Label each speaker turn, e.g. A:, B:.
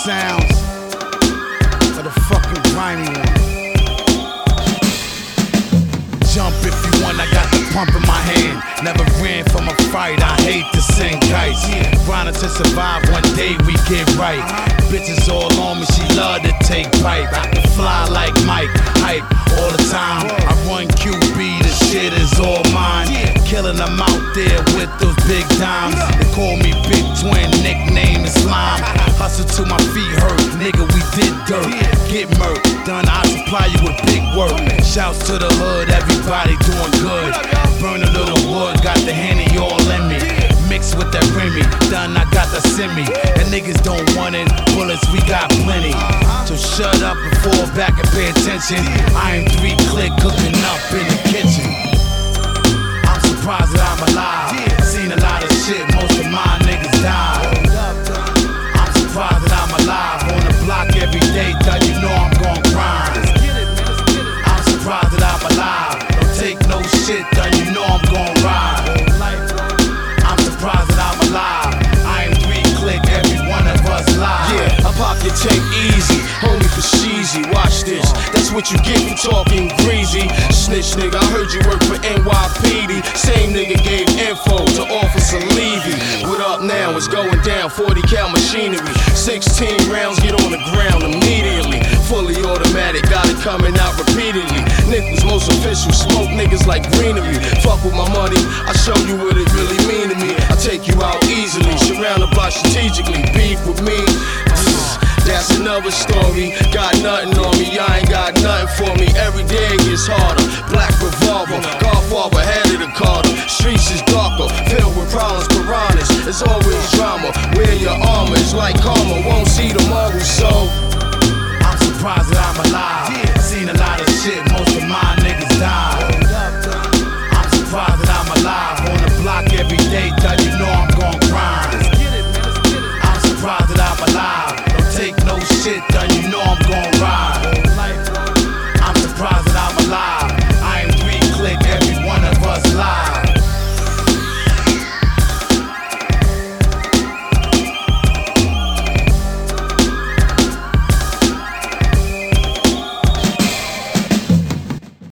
A: sounds of the fucking grimy one. Jump if you want, I got the pump in my hand. Never ran from a fight, I hate to sing kites. Grinding to survive, one day we get right. Bitches all on me, she love to take pipe. I fly like Mike, hype all the time. I run QB, the shit is all mine. Killing them out there with those big dimes. They call me Big Twin, nickname is Slime. Hustle till my feet hurt, nigga, we did dirt. Get murked, done, I supply you with big work. Shouts to the hood, everybody doing good. Burn a little wood, got the Henny all in me. Mixed with that Remy, done, I got the Simi. And niggas don't want it, bullets, we got plenty. So shut up and fall back and pay attention. I am 3 click cooking up in the kitchen. I'm surprised that I'm alive. Seen a lot of shit, most of my niggas died. I'm surprised that I'm alive. On the block every day, done, you know I'm gon' grind. I'm surprised that I'm alive. Don't take no shit, done, you know I'm gon' ride. I'm surprised that I'm alive. I am 3 click, every one of us live.
B: Yeah, I pop your tape easy, homie for sheezy. Watch this, that's what you get for talking greasy. Snitch nigga, I heard you work for NYPD. Same nigga gave info to Officer Levy. What up now? It's going down, 40 cal machinery. 16 rounds, get on the ground immediately. Fully automatic, got it coming out repeatedly. Nick was most official, smoke niggas like greenery. Fuck with my money, I show you what it really mean to me. I take you out easily, surround the block strategically. Beef with me, that's another story. Got nothing on me, I ain't got nothing for me. Every day it gets harder. Black revolver, Godfather, head of the Carter. Streets is darker,